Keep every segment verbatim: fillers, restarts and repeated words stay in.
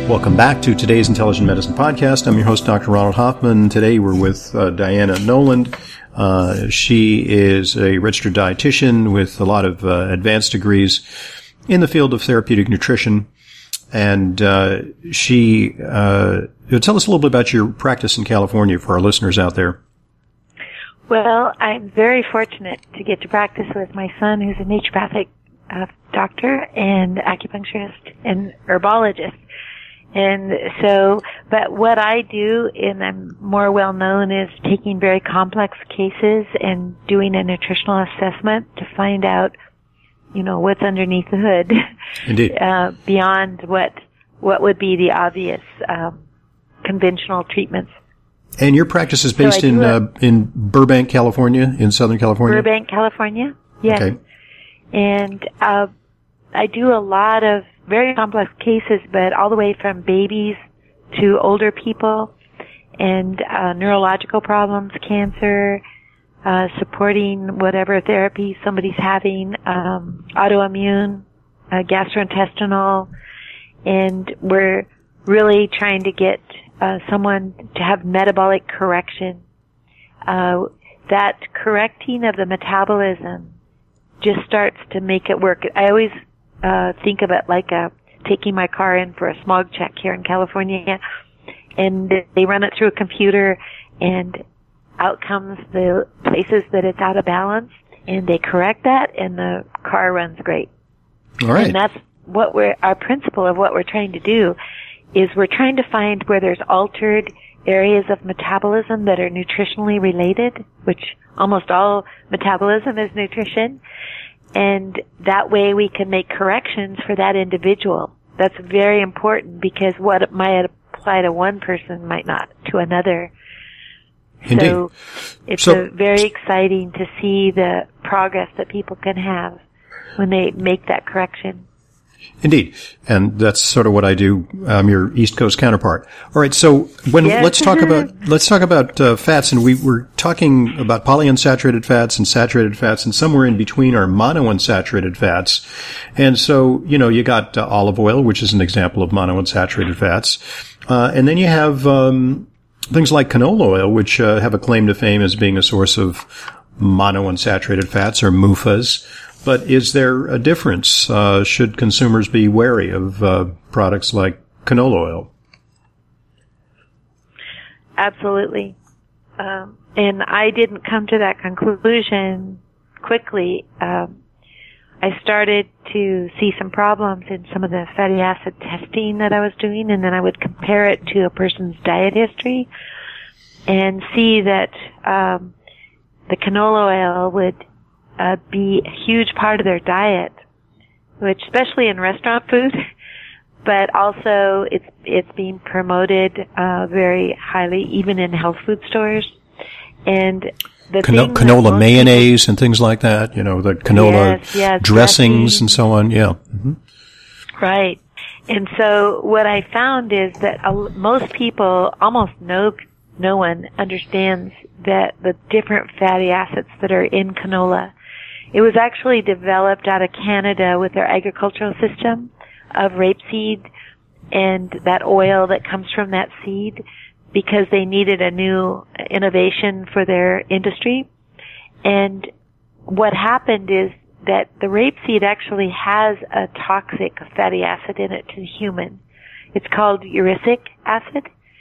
Welcome back to today's Intelligent Medicine Podcast. I'm your host, Doctor Ronald Hoffman. Today we're with uh, Diana Noland. Uh, she is a registered dietitian with a lot of uh, advanced degrees in the field of therapeutic nutrition. And uh, she, uh, tell us a little bit about your practice in California for our listeners out there. Well, I'm very fortunate to get to practice with my son, who's a naturopathic uh, doctor and acupuncturist and herbologist. And so, but what I do, and I'm more well known, is taking very complex cases and doing a nutritional assessment to find out, you know, what's underneath the hood. Indeed. uh, beyond what, what would be the obvious, um, conventional treatments. And your practice is based so in, a, uh, in Burbank, California, in Southern California? Burbank, California. Yes. Okay. And, uh, I do a lot of very complex cases, but all the way from babies to older people and uh, neurological problems, cancer, uh, supporting whatever therapy somebody's having, um, autoimmune, uh, gastrointestinal, and we're really trying to get uh, someone to have metabolic correction. Uh, that correcting of the metabolism just starts to make it work. I always Uh, think of it like a, taking my car in for a smog check here in California, and they run it through a computer, and out comes the places that it's out of balance, and they correct that, and the car runs great. All right. And that's what we're, our principle of what we're trying to do, is we're trying to find where there's altered areas of metabolism that are nutritionally related, which almost all metabolism is nutrition. And that way we can make corrections for that individual. That's very important, because what might apply to one person might not to another. Indeed. So it's so, a very exciting to see the progress that people can have when they make that correction. Indeed. And that's sort of what I do. I'm your East Coast counterpart. All right. So when, yes. let's talk about, let's talk about uh, fats. And we were talking about polyunsaturated fats and saturated fats, and somewhere in between are monounsaturated fats. And so, you know, you got uh, olive oil, which is an example of monounsaturated fats. Uh, and then you have, um, things like canola oil, which, uh, have a claim to fame as being a source of monounsaturated fats, or M U F As. But is there a difference? Uh, should consumers be wary of uh, products like canola oil? Absolutely. Um, and I didn't come to that conclusion quickly. Um, I started to see some problems in some of the fatty acid testing that I was doing, and then I would compare it to a person's diet history and see that um, the canola oil would Uh, be a huge part of their diet, which especially in restaurant food, but also it's it's being promoted uh, very highly, even in health food stores. And the Cano- thing canola mayonnaise people, and things like that, you know, the canola yes, yes, dressings and so on. Yeah. Mm-hmm. Right. And so what I found is that uh, most people, almost no no one understands that the different fatty acids that are in canola. It was actually developed out of Canada with their agricultural system of rapeseed and that oil that comes from that seed, because they needed a new innovation for their industry. And what happened is that the rapeseed actually has a toxic fatty acid in it to the human. It's called uric acid.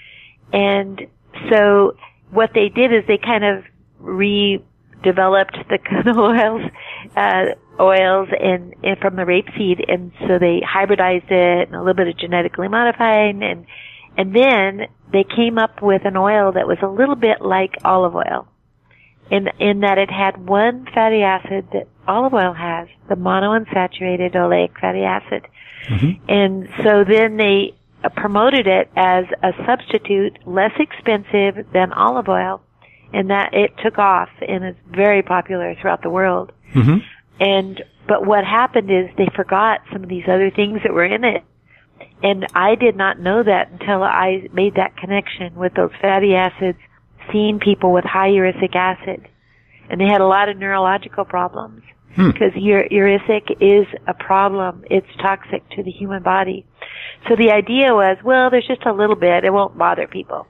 And so what they did is they kind of re developed the canola oils, uh, oils and, and from the rapeseed, and so they hybridized it and a little bit of genetically modifying, and and then they came up with an oil that was a little bit like olive oil, in in that it had one fatty acid that olive oil has, the monounsaturated oleic fatty acid, mm-hmm. and so then they uh, promoted it as a substitute, less expensive than olive oil. And that it took off and is very popular throughout the world. Mm-hmm. And, but what happened is they forgot some of these other things that were in it. And I did not know that until I made that connection with those fatty acids, seeing people with high uric acid. And they had a lot of neurological problems. because hmm. uric is a problem. It's toxic to the human body. So the idea was, well, there's just a little bit. It won't bother people.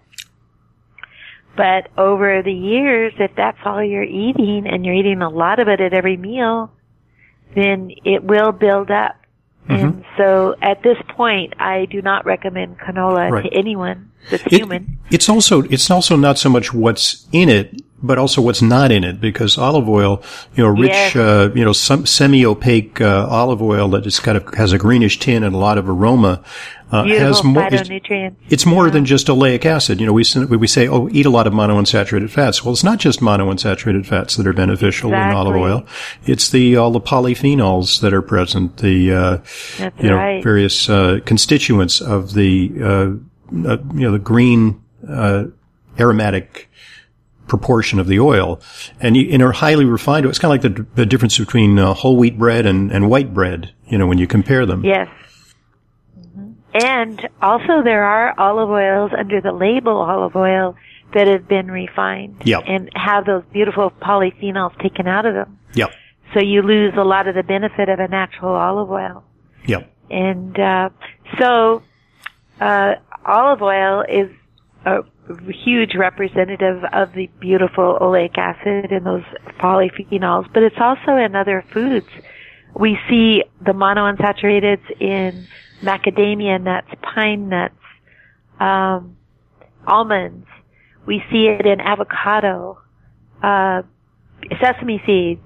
But over the years, if that's all you're eating and you're eating a lot of it at every meal, then it will build up. Mm-hmm. And so at this point, I do not recommend canola right. to anyone that's it, human. It's also, it's also not so much what's in it, but also what's not in it, because olive oil, you know, rich, yes. uh, you know, some semi-opaque, uh, olive oil that just kind of has a greenish tint and a lot of aroma, uh, has more, phytonutrients. It's, it's more yeah. than just oleic acid. You know, we, we say, oh, eat a lot of monounsaturated fats. Well, it's not just monounsaturated fats that are beneficial exactly. in olive oil. It's the, all the polyphenols that are present, the, uh, That's you know, right. various, uh, constituents of the, uh, uh you know, the green, uh, aromatic proportion of the oil. And you, in a highly refined oil, it's kind of like the, the difference between uh, whole wheat bread and, and white bread, you know, when you compare them. Yes. Mm-hmm. And also there are olive oils under the label olive oil that have been refined yep. and have those beautiful polyphenols taken out of them. Yep. So you lose a lot of the benefit of a natural olive oil. Yep. And uh, so uh, olive oil is a huge representative of the beautiful oleic acid and those polyphenols, but it's also in other foods. We see the monounsaturated in macadamia nuts, pine nuts, um, almonds. We see it in avocado, uh, sesame seeds.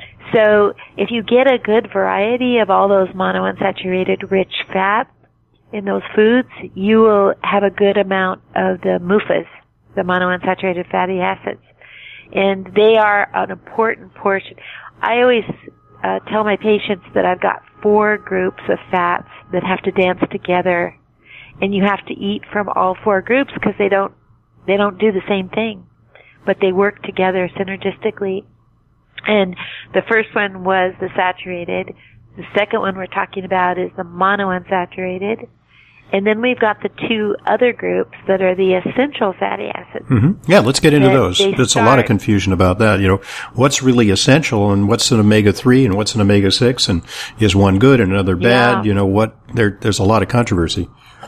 So if you get a good variety of all those monounsaturated rich fats in those foods, you will have a good amount of the M U F As, the monounsaturated fatty acids. And they are an important portion. I always uh, tell my patients that I've got four groups of fats that have to dance together, and you have to eat from all four groups because they don't they don't do the same thing, but they work together synergistically. And the first one was the saturated. The second one we're talking about is the monounsaturated. And then we've got the two other groups that are the essential fatty acids. Mm-hmm. Yeah, let's get into those. There's start. a lot of confusion about that. You know, what's really essential and what's an omega three and what's an omega six and is one good and another bad? Yeah. You know, what, there, there's a lot of controversy.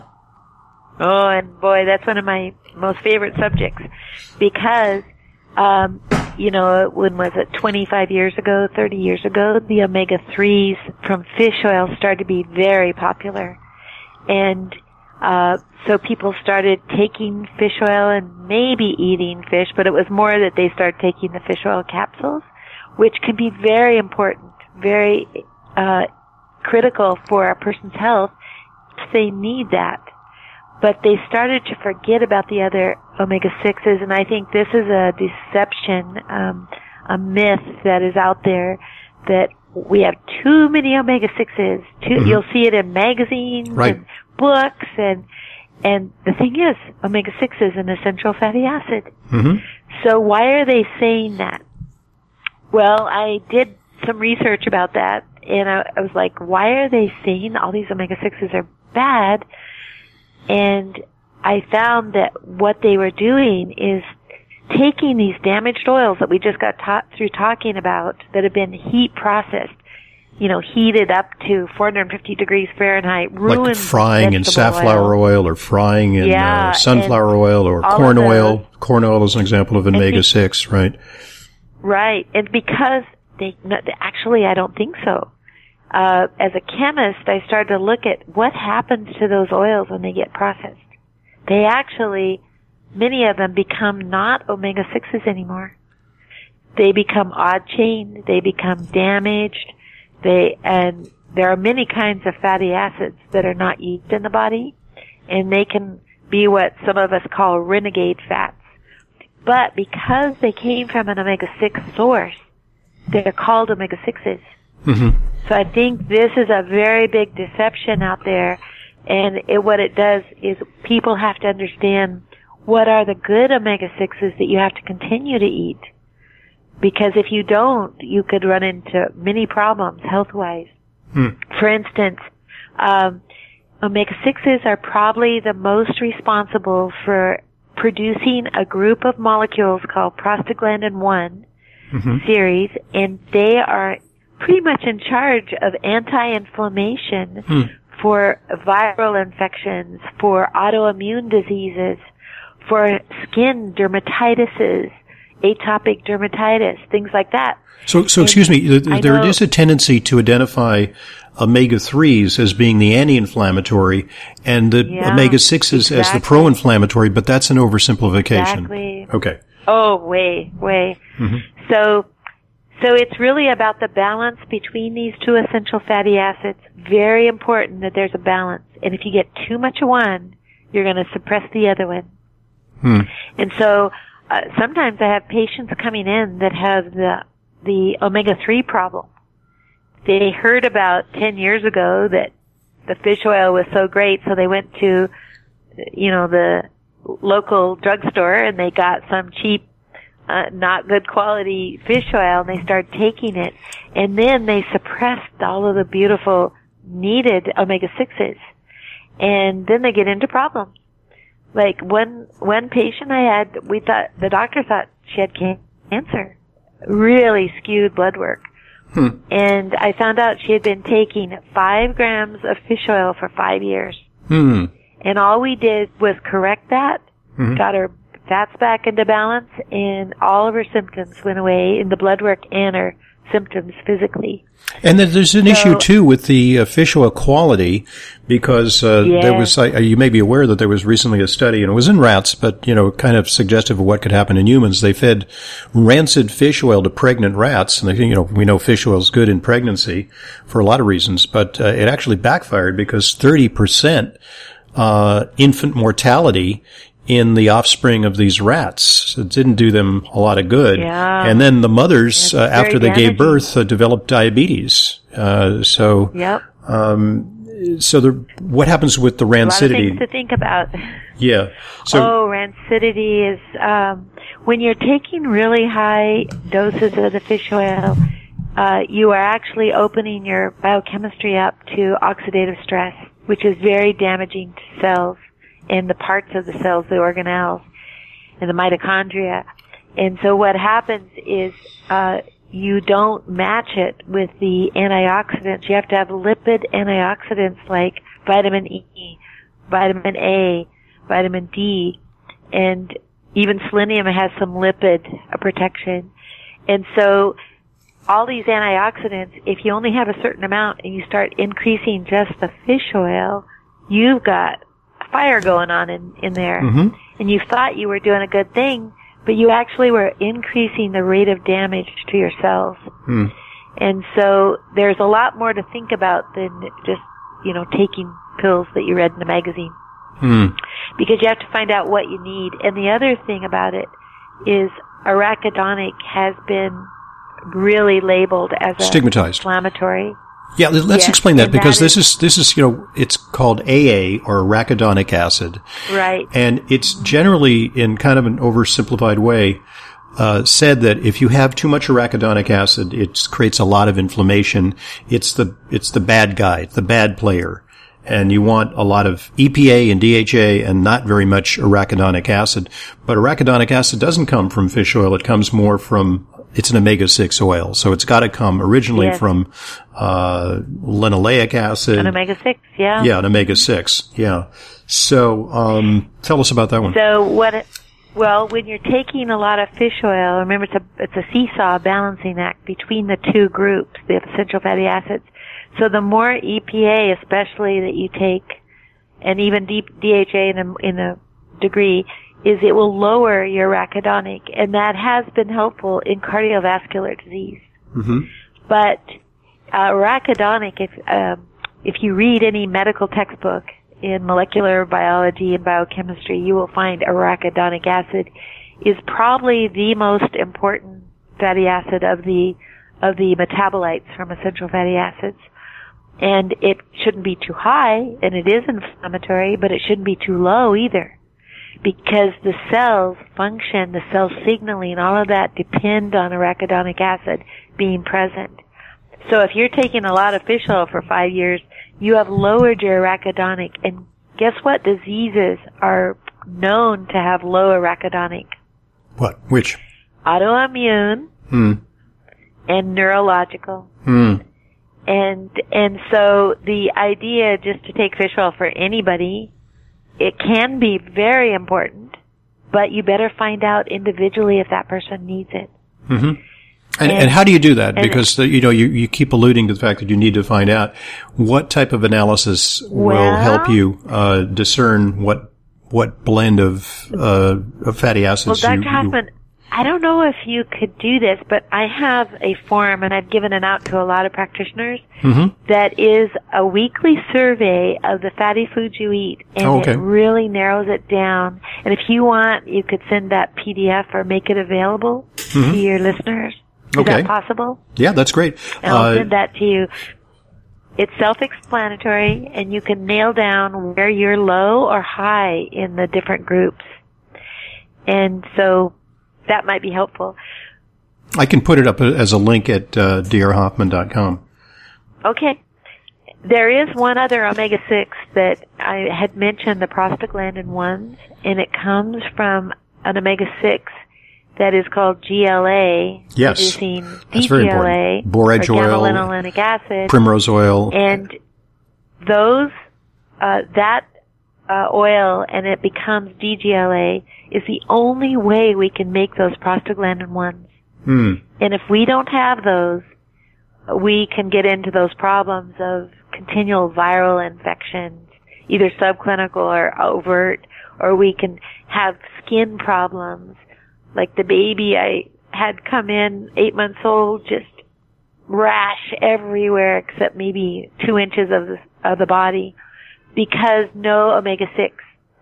Oh, and boy, that's one of my most favorite subjects because, um, you know, when was it, twenty-five years ago, thirty years ago, the omega threes from fish oil started to be very popular. And uh so people started taking fish oil and maybe eating fish, but it was more that they started taking the fish oil capsules, which can be very important, very uh critical for a person's health. They need that. But they started to forget about the other omega sixes, and I think this is a deception, um a myth that is out there that we have too many omega sixes. Too, mm-hmm. You'll see it in magazines right. and books, and and the thing is, omega six is an essential fatty acid. Mm-hmm. So why are they saying that? Well, I did some research about that, and I, I was like, why are they saying all these omega sixes are bad? And I found that what they were doing is taking these damaged oils that we just got taught through talking about that have been heat processed, you know, heated up to four hundred fifty degrees Fahrenheit, ruined like frying in safflower oil. oil or frying in yeah, uh, sunflower oil or corn oil. Corn oil is an example of omega six, right? Right. And because they, actually I don't think so. Uh, as a chemist, I started to look at what happens to those oils when they get processed. They actually, many of them become not omega sixes anymore. They become odd chain. They become damaged. They, and there are many kinds of fatty acids that are not used in the body, and they can be what some of us call renegade fats. But because they came from an omega six source, they're called omega sixes. Mm-hmm. So I think this is a very big deception out there, and it, what it does is people have to understand what are the good omega sixes that you have to continue to eat. Because if you don't, you could run into many problems health-wise. Hmm. For instance, um, omega sixes are probably the most responsible for producing a group of molecules called prostaglandin one mm-hmm. series, and they are pretty much in charge of anti-inflammation Hmm. for viral infections, for autoimmune diseases, for skin dermatitises, atopic dermatitis, things like that. So, so And excuse me, th- I there know- is a tendency to identify omega threes as being the anti-inflammatory and the Yeah, omega sixes as the exactly. pro-inflammatory, but that's an oversimplification. Exactly. Okay. Oh, way, way. Mhm. So, so it's really about the balance between these two essential fatty acids. Very important that there's a balance. And if you get too much of one, you're going to suppress the other one. Hmm. And so, uh, sometimes I have patients coming in that have the, the omega three problem. They heard about ten years ago that the fish oil was so great, so they went to, you know, the local drugstore and they got some cheap, uh, not good quality fish oil and they started taking it. And then they suppressed all of the beautiful needed omega sixes. And then they get into problems. Like one, one patient I had, we thought, the doctor thought she had cancer. Really skewed blood work. Hmm. And I found out she had been taking five grams of fish oil for five years. Hmm. And all we did was correct that, Mhm. got her fats back into balance, and all of her symptoms went away in the blood work and her symptoms physically. And then there's an So- issue too with the uh, fish oil quality, because uh, Yeah. there was, uh, you may be aware that there was recently a study, and it was in rats, but you know, kind of suggestive of what could happen in humans. They fed rancid fish oil to pregnant rats, and they, you know, we know fish oil is good in pregnancy for a lot of reasons, but uh, it actually backfired because thirty percent uh, infant mortality in the offspring of these rats. So it didn't do them a lot of good. Yeah. And then the mothers, uh, That's very after they gave damaging. birth, uh, developed diabetes. Uh, so, Yep. um, so the, what happens with the A lot of rancidity? things to think about. Yeah. So, oh, rancidity is um, when you're taking really high doses of the fish oil, uh, you are actually opening your biochemistry up to oxidative stress, which is very damaging to cells and the parts of the cells, the organelles, and the mitochondria. And so what happens is uh, you don't match it with the antioxidants. You have to have lipid antioxidants like vitamin E, vitamin A, vitamin D, and even selenium has some lipid uh, protection. And so all these antioxidants, if you only have a certain amount and you start increasing just the fish oil, you've got a fire going on in, in there. Mhm. And you thought you were doing a good thing, but you actually were increasing the rate of damage to your cells. hmm. And so there's a lot more to think about than just, you know, taking pills that you read in the magazine. Hmm. Because you have to find out what you need. And the other thing about it is arachidonic has been really labeled as a Stigmatized. inflammatory. Yeah, let- let's Yes, explain that, and because that this is, this is, you know, it's called A A, or arachidonic acid. Right. And it's generally, in kind of an oversimplified way, uh, said that if you have too much arachidonic acid, it creates a lot of inflammation. It's the, it's the bad guy, the bad player. And you want a lot of E P A and D H A and not very much arachidonic acid. But arachidonic acid doesn't come from fish oil. It comes more from, it's an omega six oil. So it's got to come originally Yes. from, uh, linoleic acid. An omega six, yeah. Yeah, an omega six. Yeah. So, um, tell us about that one. So what? It, well, when you're taking a lot of fish oil, remember it's a it's a seesaw balancing act between the two groups, the essential fatty acids. So the more E P A, especially that you take, and even D- DHA in a, in a degree, is it will lower your arachidonic, and that has been helpful in cardiovascular disease. Mm-hmm. But uh, arachidonic, if um, if you read any medical textbook in molecular biology and biochemistry, you will find arachidonic acid is probably the most important fatty acid of the of the metabolites from essential fatty acids. And it shouldn't be too high, and it is inflammatory, but it shouldn't be too low either. Because the cells function, the cell signaling, all of that depend on arachidonic acid being present. So if you're taking a lot of fish oil for five years, you have lowered your arachidonic. And guess what? Diseases are known to have low arachidonic. What? Which? Autoimmune, Hmm. and neurological. Hmm. And, and so the idea just to take fish oil for anybody, it can be very important, but you better find out individually if that person needs it. Mm-hmm. And, and, and how do you do that? Because, and, the, you know, you, you keep alluding to the fact that you need to find out what type of analysis well, will help you, uh, discern what, what blend of, uh, of fatty acids well, you, Doctor Hoffman, I don't know if you could do this, but I have a form, and I've given it out to a lot of practitioners, mm-hmm. that is a weekly survey of the fatty foods you eat, and oh, okay. it really narrows it down. And if you want, you could send that P D F or make it available mm-hmm. to your listeners. Is okay. that possible? Yeah, that's great. And I'll uh, send that to you. It's self-explanatory, and you can nail down where you're low or high in the different groups. And so that might be helpful. I can put it up as a link at uh, d r hoffman dot com. Okay. There is one other omega six that I had mentioned, the prostaglandin ones, and it comes from an omega six that is called G L A, yes, producing that's D G L A, very important. Borage or oil, gamma-linolenic acid, primrose oil, and those uh, that uh, oil, and it becomes D G L A, is the only way we can make those prostaglandin ones. Hmm. And if we don't have those, we can get into those problems of continual viral infections, either subclinical or overt, or we can have skin problems. Like the baby I had come in, eight months old, just rash everywhere except maybe two inches of the, of the body because no omega six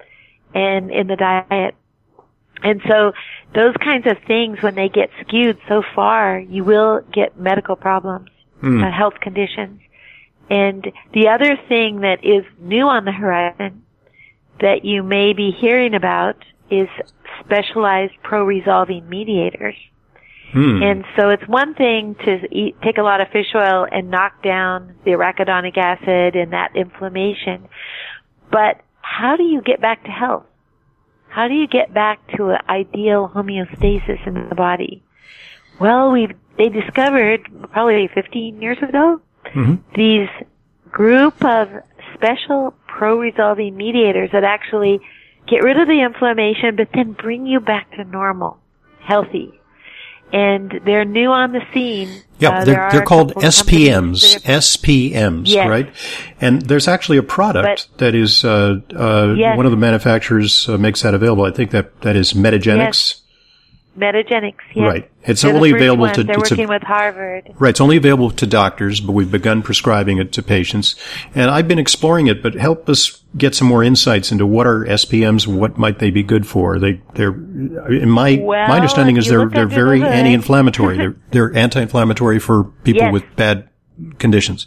and in the diet. And so those kinds of things, when they get skewed so far, you will get medical problems, mm. uh, health conditions. And the other thing that is new on the horizon that you may be hearing about is specialized pro-resolving mediators. Hmm. And so it's one thing to eat, take a lot of fish oil and knock down the arachidonic acid and that inflammation. But how do you get back to health? How do you get back to an ideal homeostasis in the body? Well, we've, they discovered probably fifteen years ago, mm-hmm. these group of special pro-resolving mediators that actually get rid of the inflammation, but then bring you back to normal, healthy. And they're new on the scene. Yeah, uh, they're, they're called S P Ms, are, S P Ms, yes. right? And there's actually a product but, that is, uh, uh, yes. one of the manufacturers uh, makes that available. I think that, that is Metagenics. Yes. Metagenics, yes. Right. It's They're only the first available ones. to, They're it's working a, with Harvard. Right. It's only available to doctors, but we've begun prescribing it to patients. And I've been exploring it, but help us get some more insights into what are S P Ms and what might they be good for. They, they're, in my, well, my understanding is they're, they're very the anti-inflammatory. they're, they're anti-inflammatory for people yes. with bad conditions.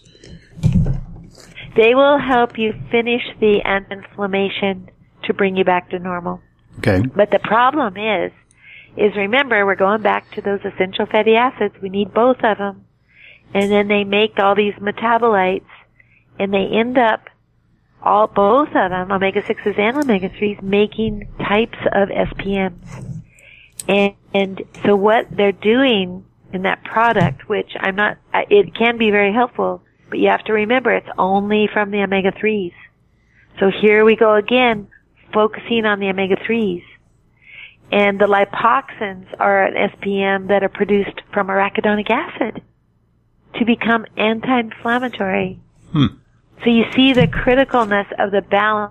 They will help you finish the anti-inflammation to bring you back to normal. Okay. But the problem is, is remember, we're going back to those essential fatty acids. We need both of them. And then they make all these metabolites, and they end up, all both of them, omega sixes and omega threes, making types of S P Ms. And, and so what they're doing in that product, which I'm not, it can be very helpful, but you have to remember it's only from the omega threes. So here we go again, focusing on the omega threes. And the lipoxins are an S P M that are produced from arachidonic acid to become anti-inflammatory. Hmm. So you see the criticalness of the balance,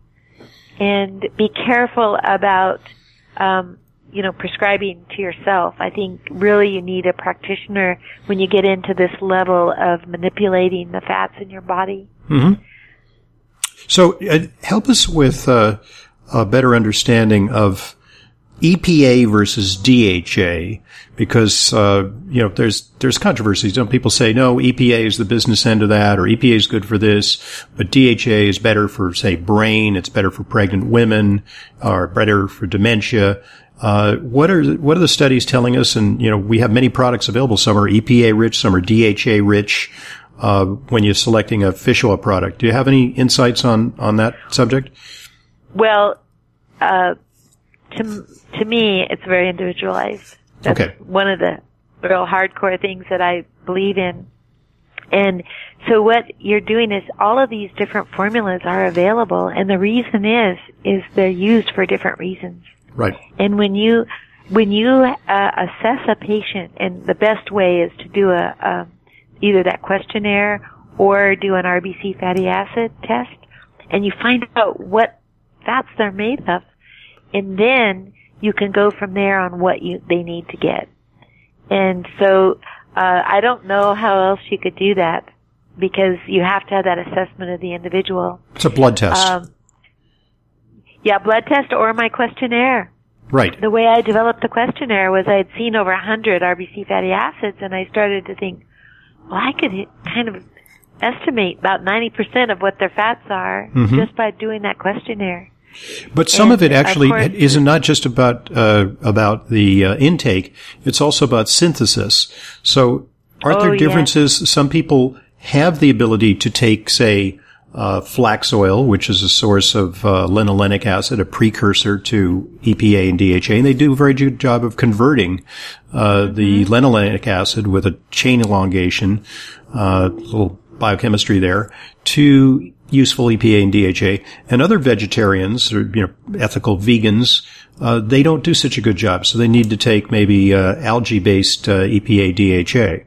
and be careful about, um, you know, prescribing to yourself. I think really you need a practitioner when you get into this level of manipulating the fats in your body. Mm-hmm. So uh, help us with uh, a better understanding of E P A versus D H A, because, uh, you know, there's, there's controversies. Don't people say, no, E P A is the business end of that, or E P A is good for this, but D H A is better for, say, brain, it's better for pregnant women, or better for dementia. Uh, what are, what are the studies telling us? And, you know, we have many products available. Some are E P A rich, some are D H A rich, uh, when you're selecting a fish oil product. Do you have any insights on, on that subject? Well, uh, To, to me, it's very individualized. That's okay. one of the real hardcore things that I believe in. And so what you're doing is all of these different formulas are available, and the reason is, is they're used for different reasons. Right. And when you, when you uh, assess a patient, and the best way is to do a, a either that questionnaire or do an R B C fatty acid test, and you find out what fats they're made of, and then you can go from there on what you they need to get. And so uh, I don't know how else you could do that, because you have to have that assessment of the individual. It's a blood test. Um, yeah, blood test or my questionnaire. Right. The way I developed the questionnaire was I had seen over one hundred R B C fatty acids, and I started to think, well, I could kind of estimate about ninety percent of what their fats are mm-hmm. just by doing that questionnaire. But some and of it actually of course, isn't not just about uh, about the uh, intake; it's also about synthesis. So, aren't oh, there differences? Yes. Some people have the ability to take, say, uh, flax oil, which is a source of uh, linolenic acid, a precursor to E P A and D H A, and they do a very good job of converting uh, mm-hmm. the linolenic acid with a chain elongation, uh, little biochemistry there, to useful E P A and D H A. And other vegetarians, or you know, ethical vegans, uh, they don't do such a good job. So they need to take maybe uh, algae-based uh, E P A D H A.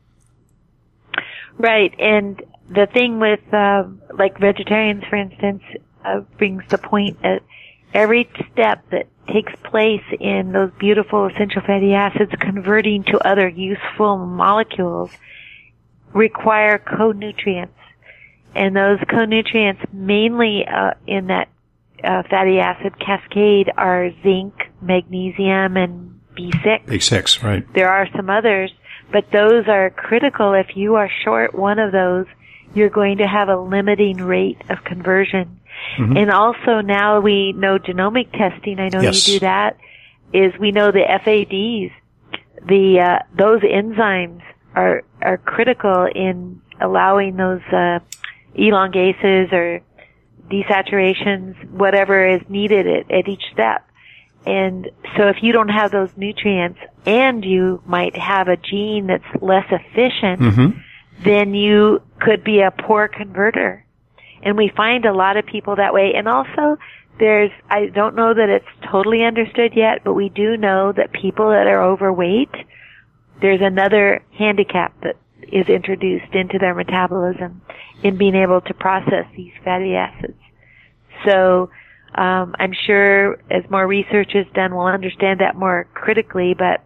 Right, and the thing with uh, like vegetarians, for instance, uh, brings the point that every step that takes place in those beautiful essential fatty acids converting to other useful molecules require co-nutrients. And those co-nutrients mainly uh, in that uh, fatty acid cascade are zinc, magnesium, and B six. B six, right. There are some others, but those are critical. If you are short one of those, you're going to have a limiting rate of conversion. Mm-hmm. And also now we know genomic testing, I know yes. you do that, is we know the F A Ds, the uh, those enzymes are are critical in allowing those uh elongases or desaturations, whatever is needed at, at each step. And so if you don't have those nutrients and you might have a gene that's less efficient, mm-hmm. then you could be a poor converter. And we find a lot of people that way. And also there's, I don't know that it's totally understood yet, but we do know that people that are overweight, there's another handicap that is introduced into their metabolism in being able to process these fatty acids. So um, I'm sure as more research is done, we'll understand that more critically, but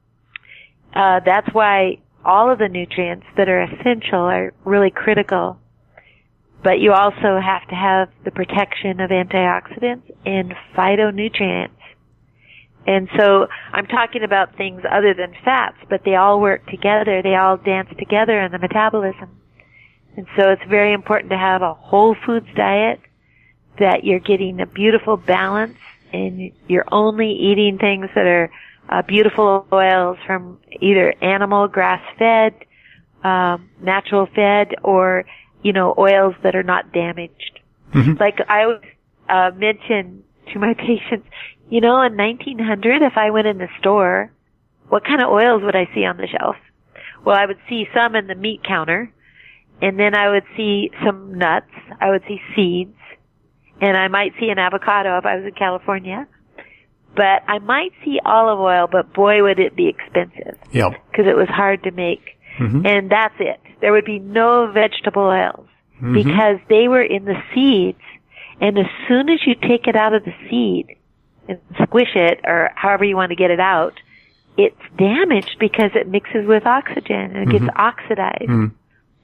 uh, that's why all of the nutrients that are essential are really critical. But you also have to have the protection of antioxidants and phytonutrients. And so I'm talking about things other than fats, but they all work together. They all dance together in the metabolism. And so it's very important to have a whole foods diet, that you're getting a beautiful balance, and you're only eating things that are uh, beautiful oils from either animal grass-fed, um, natural-fed, or, you know, oils that are not damaged. Mm-hmm. Like I always uh, mention to my patients, you know, in nineteen hundred, if I went in the store, what kind of oils would I see on the shelf? Well, I would see some in the meat counter, and then I would see some nuts, I would see seeds, and I might see an avocado if I was in California. But I might see olive oil, but boy, would it be expensive. Yeah. Because it was hard to make. Mm-hmm. And that's it. There would be no vegetable oils, mm-hmm. because they were in the seeds, and as soon as you take it out of the seed and squish it, or however you want to get it out, it's damaged because it mixes with oxygen and it mm-hmm. gets oxidized. Mm-hmm.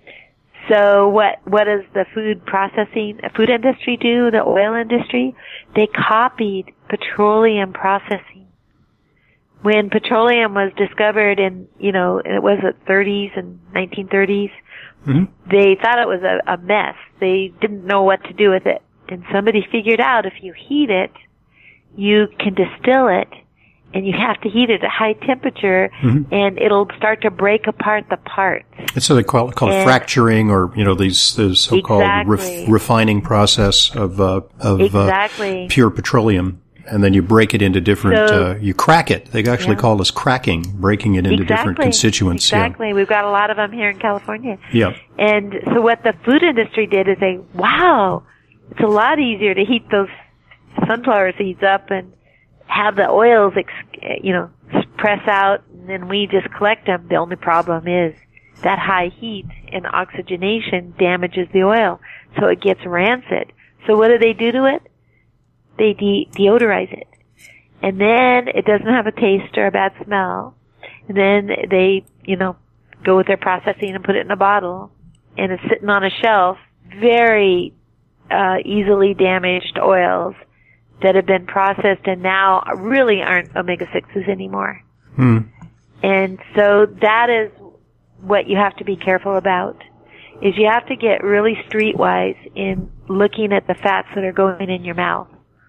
So what, what does the food processing, food industry do, the oil industry? They copied petroleum processing. When petroleum was discovered in, you know, it was the thirties and nineteen thirties, mm-hmm. they thought it was a, a mess. They didn't know what to do with it. And somebody figured out if you heat it, you can distill it, and you have to heat it at high temperature, mm-hmm. and it'll start to break apart the parts. And so they call it, call it fracturing, or, you know, these, these so-called exactly. ref, refining process of, uh, of, exactly. uh, pure petroleum. And then you break it into different, so, uh, you crack it. They actually yeah. call this cracking, breaking it into exactly, different constituents. Exactly. Yeah. We've got a lot of them here in California. Yeah. And so what the food industry did is say, wow, it's a lot easier to heat those sunflower seeds up and have the oils, ex- you know, press out, and then we just collect them. The only problem is that high heat and oxygenation damages the oil, so it gets rancid. So what do they do to it? They de- deodorize it. And then it doesn't have a taste or a bad smell. And then they, you know, go with their processing and put it in a bottle. And it's sitting on a shelf, very uh, easily damaged oils that have been processed and now really aren't omega sixes anymore. Hmm. And so that is what you have to be careful about, is you have to get really streetwise in looking at the fats that are going in your mouth,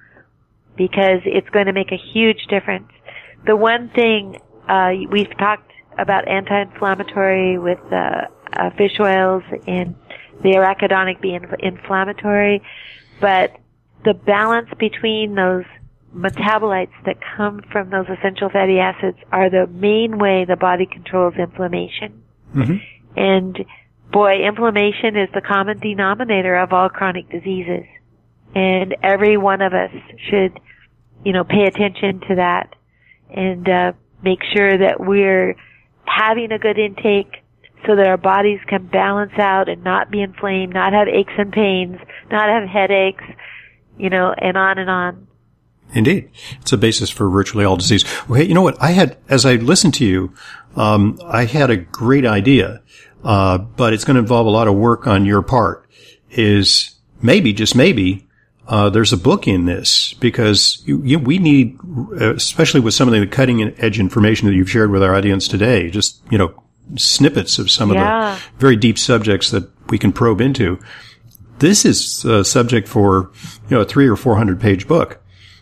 because it's going to make a huge difference. The one thing, uh, we've talked about anti-inflammatory with uh, uh, fish oils and the arachidonic being inflammatory, but the balance between those metabolites that come from those essential fatty acids are the main way the body controls inflammation. Mm-hmm. And boy, inflammation is the common denominator of all chronic diseases. And every one of us should, you know, pay attention to that and uh, make sure that we're having a good intake so that our bodies can balance out and not be inflamed, not have aches and pains, not have headaches, you know, and on and on. Indeed. It's a basis for virtually all disease. Well, hey, you know what? I had, as I listened to you, um, I had a great idea, uh, but it's going to involve a lot of work on your part, is maybe, just maybe, uh, there's a book in this, because you, you, we need, especially with some of the cutting edge information that you've shared with our audience today, just, you know, snippets of some yeah. of the very deep subjects that we can probe into. This is a subject for, you know, a three or four hundred page book.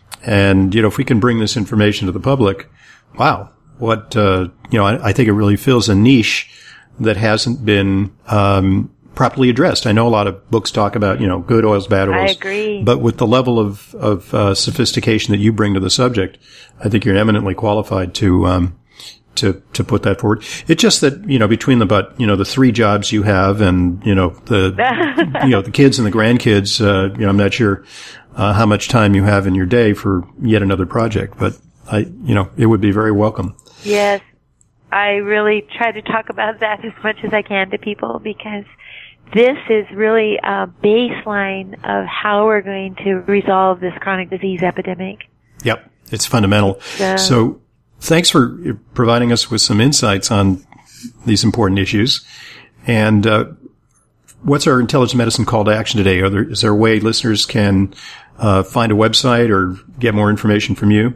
And, you know, if we can bring this information to the public, wow, what, uh, you know, I, I think it really fills a niche that hasn't been, um, properly addressed. I know a lot of books talk about, you know, good oils, bad oils. I agree. But with the level of, of, uh, sophistication that you bring to the subject, I think you're eminently qualified to, um, to, to put that forward. It's just that, you know, between the, but, you know, the three jobs you have and, you know, the, you know, the kids and the grandkids, uh, you know, I'm not sure, uh, how much time you have in your day for yet another project, but I, you know, it would be very welcome. Yes. I really try to talk about that as much as I can to people, because this is really a baseline of how we're going to resolve this chronic disease epidemic. Yep. It's fundamental. So, so thanks for providing us with some insights on these important issues. And, uh, what's our intelligent medicine call to action today? Are there, is there a way listeners can, uh, find a website or get more information from you?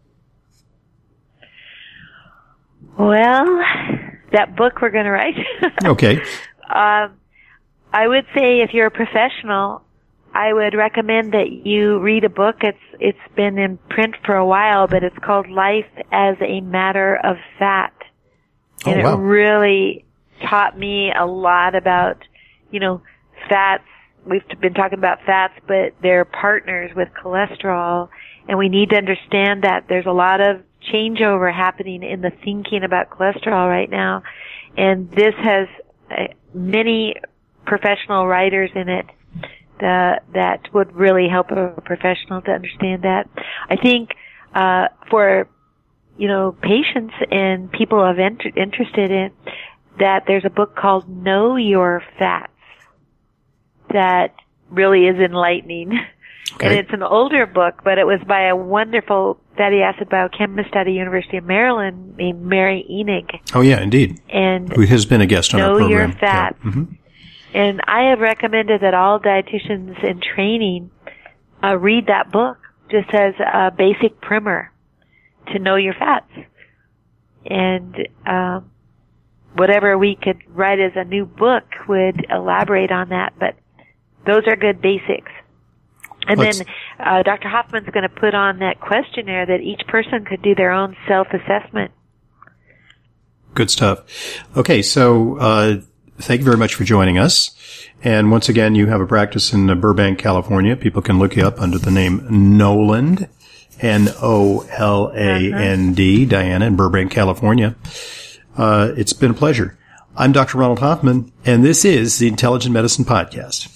Well, that book we're going to write. Okay. um, I would say if you're a professional, I would recommend that you read a book. It's it's been in print for a while, but it's called Life as a Matter of Fat. Oh, and wow. It really taught me a lot about, you know, fats. We've been talking about fats, but they're partners with cholesterol, and we need to understand that there's a lot of changeover happening in the thinking about cholesterol right now, and this has uh, many professional writers in it that that would really help a professional to understand that. I think uh for you know patients and people of int- interested in that, there's a book called Know Your Fats that really is enlightening. Okay. And it's an older book, but it was by a wonderful fatty acid biochemist at the University of Maryland named Mary Enig. Oh, yeah, indeed. And who has been a guest on our program. Know Your Fats. Yeah. Mm-hmm. And I have recommended that all dietitians in training uh, read that book just as a basic primer to know your fats. And uh, whatever we could write as a new book would elaborate on that, but those are good basics. And Let's, then uh, Doctor Hoffman's going to put on that questionnaire that each person could do their own self-assessment. Good stuff. Okay, so uh, thank you very much for joining us. And once again, you have a practice in Burbank, California. People can look you up under the name Noland. N O L A N D, uh-huh. Diana in Burbank, California. Uh, it's been a pleasure. I'm Doctor Ronald Hoffman, and this is the Intelligent Medicine Podcast.